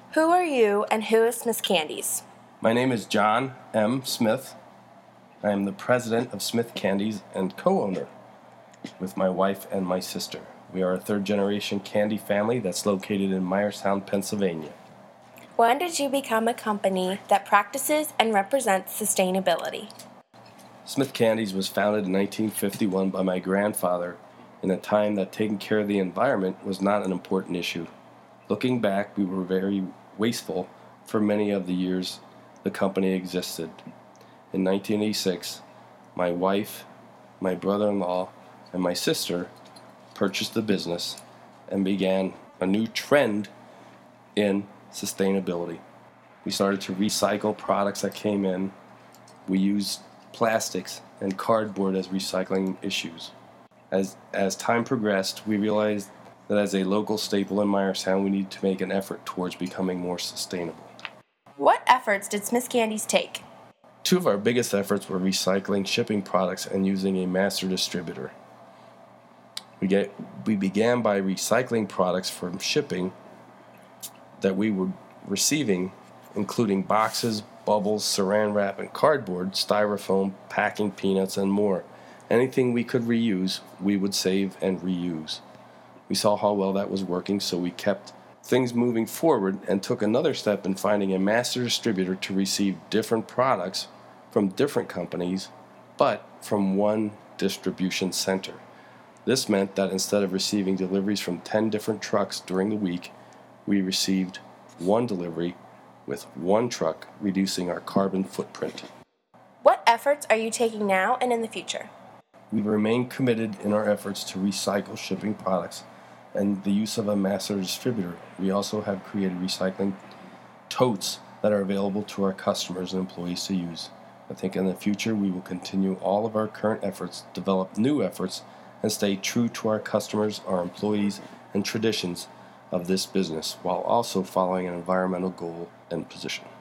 Who are you and who is Smith Candies? My name is John M. Smith. I am the president of Smith Candies and co-owner with my wife and my sister. We are a third-generation candy family that's located in Myerstown, Pennsylvania. When did you become a company that practices and represents sustainability? Smith Candies was founded in 1951 by my grandfather in a time that taking care of the environment was not an important issue. Looking back, we were very wasteful for many of the years the company existed. In 1986, my wife, my brother-in-law, and my sister purchased the business and began a new trend in sustainability. We started to recycle products that came in. We used plastics and cardboard as recycling issues. As time progressed, we realized that as a local staple in Myerstown, we need to make an effort towards becoming more sustainable. What efforts did Smith Candies take? Two of our biggest efforts were recycling shipping products and using a master distributor. We began by recycling products from shipping that we were receiving, including boxes, bubbles, saran wrap, and cardboard, styrofoam, packing peanuts, and more. Anything we could reuse, we would save and reuse. We saw how well that was working, so we kept things moving forward and took another step in finding a master distributor to receive different products from different companies, but from one distribution center. This meant that instead of receiving deliveries from 10 different trucks during the week, we received one delivery with one truck, reducing our carbon footprint. What efforts are you taking now and in the future? We remain committed in our efforts to recycle shipping products and the use of a master distributor. We also have created recycling totes that are available to our customers and employees to use. I think in the future we will continue all of our current efforts, develop new efforts, and stay true to our customers, our employees, and traditions of this business, while also following an environmental goal and position.